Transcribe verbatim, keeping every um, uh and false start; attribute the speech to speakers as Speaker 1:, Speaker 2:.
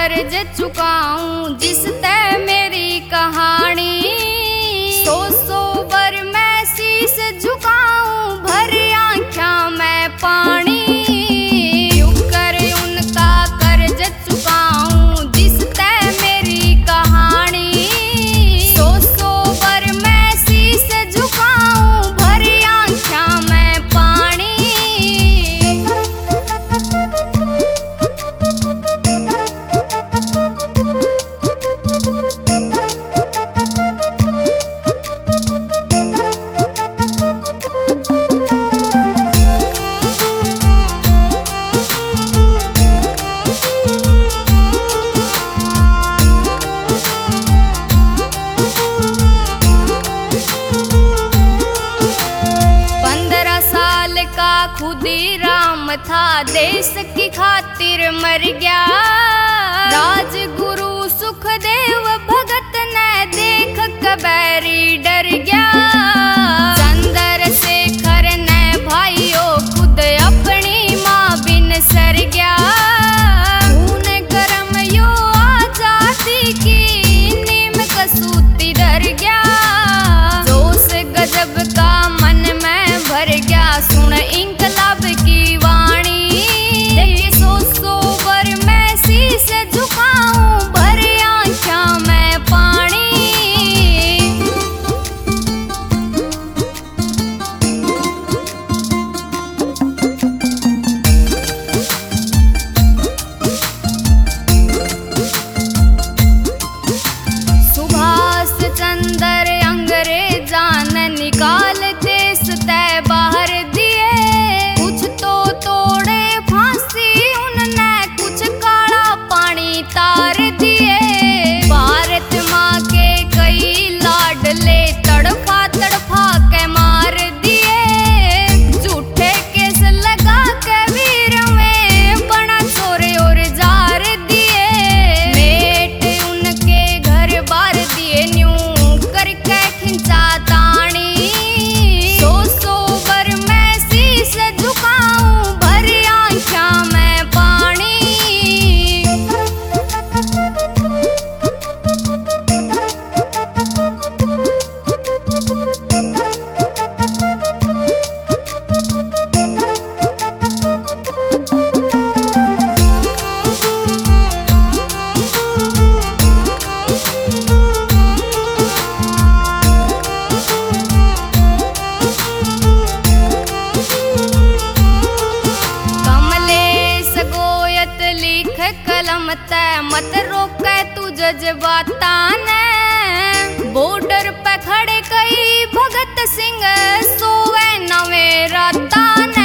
Speaker 1: कर्ज चुकाऊं जिस तय मेरी कहानी। सौ सौ बर मैं शीस झुकाऊं भर आँखा मैं पानी। क्यों कर उनका कर्ज चुकाऊं जिस तय मेरी कहानी। सौ सौ बर मैं शीस झुकाऊं भर आँखा मैं पानी। खुदीराम था देश की खातिर मर गया। राजगुरु सुखदेव भगत ने देख कबैरी डर गया। चंद्रशेखर ने भाइयों खुद अपनी माँ बिन सर गया। खून गरम यो आजादी की नीम कसूती डर गया। जोश गजब का मन में भर गया सुन इंकलाब की वाणी। सौ सौ बर मैं शीस झुकाऊं भर आँखा मैं पानी। सुभाष चंद्र अंग्रेजा ने निकाल देश तय बाहर दिए। कुछ तो तोड़े फांसी उनने कुछ काला पानी तार दिए। भारत माँ के कई लाडले तड़फा तड़फा के मार दिए। झूठे केस लगा के वीर में बना चोरे और जार दिए। मेट उनके घर बार दिए न्यू करके खिंचा तानी। सौ सौ बर मैं शीस झुकाऊं भर आँखा मैं पानी। कलम तय मत रोके तू जज्बाता ने। बॉर्डर पे खड़े कई भगत सिंह सोवे नवे राता ने।